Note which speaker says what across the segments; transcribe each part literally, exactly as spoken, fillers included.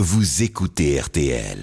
Speaker 1: vous écoutez R T L.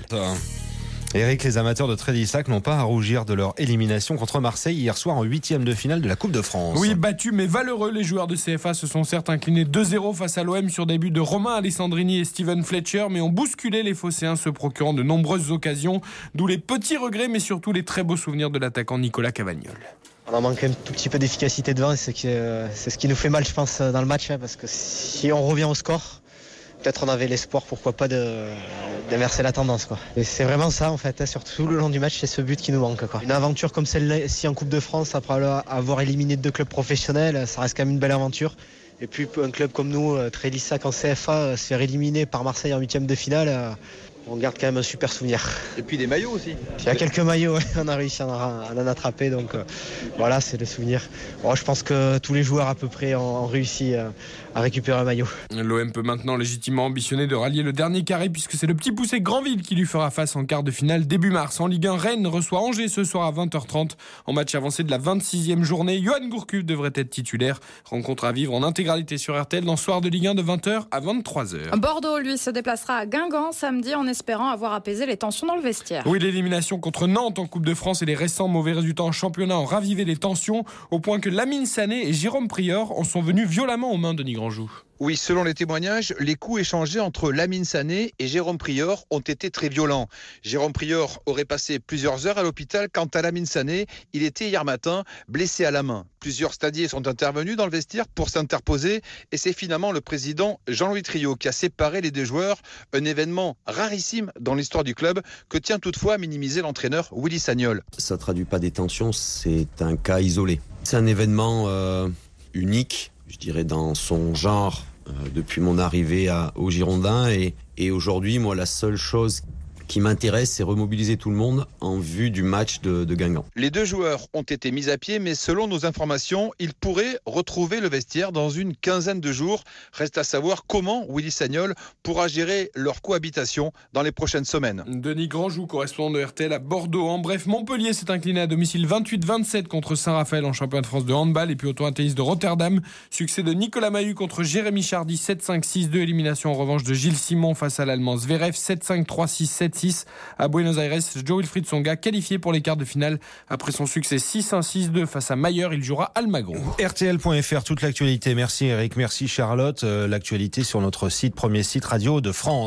Speaker 2: Eric, les amateurs de Trélissac n'ont pas à rougir de leur élimination contre Marseille hier soir en huitième de finale de la Coupe de France.
Speaker 3: Oui, battus mais valeureux, les joueurs de C F A se sont certes inclinés deux zéro face à l'O M sur des buts de Romain Alessandrini et Steven Fletcher, mais ont bousculé les Phocéens, se procurant de nombreuses occasions, d'où les petits regrets, mais surtout les très beaux souvenirs de l'attaquant Nicolas Cavagnol.
Speaker 4: On en manque un tout petit peu d'efficacité devant, et c'est, que, c'est ce qui nous fait mal, je pense, dans le match, hein, parce que si on revient au score, peut-être on avait l'espoir, pourquoi pas, de, d'inverser la tendance, quoi. Et c'est vraiment ça, en fait, hein, surtout le long du match, c'est ce but qui nous manque, quoi. Une aventure comme celle-ci en Coupe de France, après avoir éliminé deux clubs professionnels, ça reste quand même une belle aventure. Et puis un club comme nous, Trélissac en C F A, se faire éliminer par Marseille en huitième de finale, on garde quand même un super souvenir.
Speaker 5: Et puis des maillots aussi.
Speaker 4: Il y a quelques maillots, ouais, on a réussi à en, en attraper, donc euh, voilà, c'est le souvenir. Bon, je pense que tous les joueurs à peu près ont, ont réussi euh, à récupérer un maillot.
Speaker 3: L'O M peut maintenant légitimement ambitionner de rallier le dernier carré, puisque c'est le petit poussé Granville qui lui fera face en quart de finale début mars. En Ligue un, Rennes reçoit Angers ce soir à vingt heures trente. En match avancé de la vingt-sixième journée, Yoann Gourcuff devrait être titulaire. Rencontre à vivre en intégralité sur R T L dans ce soir de Ligue un de vingt heures à vingt-trois heures.
Speaker 6: Bordeaux, lui, se déplacera à Guingamp samedi en espérant avoir apaisé les tensions dans le vestiaire.
Speaker 3: Oui, l'élimination contre Nantes en Coupe de France et les récents mauvais résultats en championnat ont ravivé les tensions, au point que Lamine Sané et Jérôme Prieur en sont venus violemment aux mains de Denis Grandjou.
Speaker 5: Oui, selon les témoignages, les coups échangés entre Lamine Sané et Jérôme Prieur ont été très violents. Jérôme Prieur aurait passé plusieurs heures à l'hôpital. Quant à Lamine Sané, il était hier matin blessé à la main. Plusieurs stadiers sont intervenus dans le vestiaire pour s'interposer et c'est finalement le président Jean-Louis Triot qui a séparé les deux joueurs. Un événement rarissime dans l'histoire du club que tient toutefois à minimiser l'entraîneur Willy Sagnol.
Speaker 7: Ça ne traduit pas des tensions, c'est un cas isolé. C'est un événement euh, unique, je dirais dans son genre, euh, depuis mon arrivée à, aux Girondins. Et, et aujourd'hui, moi, la seule chose qui m'intéresse, c'est remobiliser tout le monde en vue du match de, de Guingamp.
Speaker 5: Les deux joueurs ont été mis à pied, mais selon nos informations, ils pourraient retrouver le vestiaire dans une quinzaine de jours. Reste à savoir comment Willy Sagnol pourra gérer leur cohabitation dans les prochaines semaines.
Speaker 3: Denis Grandjou, correspondant de R T L à Bordeaux. En bref, Montpellier s'est incliné à domicile vingt-huit vingt-sept contre Saint-Raphaël en championnat de France de handball. Et puis au tournoi de tennis de Rotterdam, succès de Nicolas Mahut contre Jérémy Chardy, sept cinq six deux. Élimination en revanche de Gilles Simon face à l'Allemand Zverev, sept cinq trois six sept six. À Buenos Aires, Joe Wilfried Tsonga qualifié pour les quarts de finale. Après son succès six un six deux face à Mayer, il jouera Almagro.
Speaker 2: R T L point F R, toute l'actualité. Merci Eric, merci Charlotte. Euh, l'actualité sur notre site, premier site radio de France.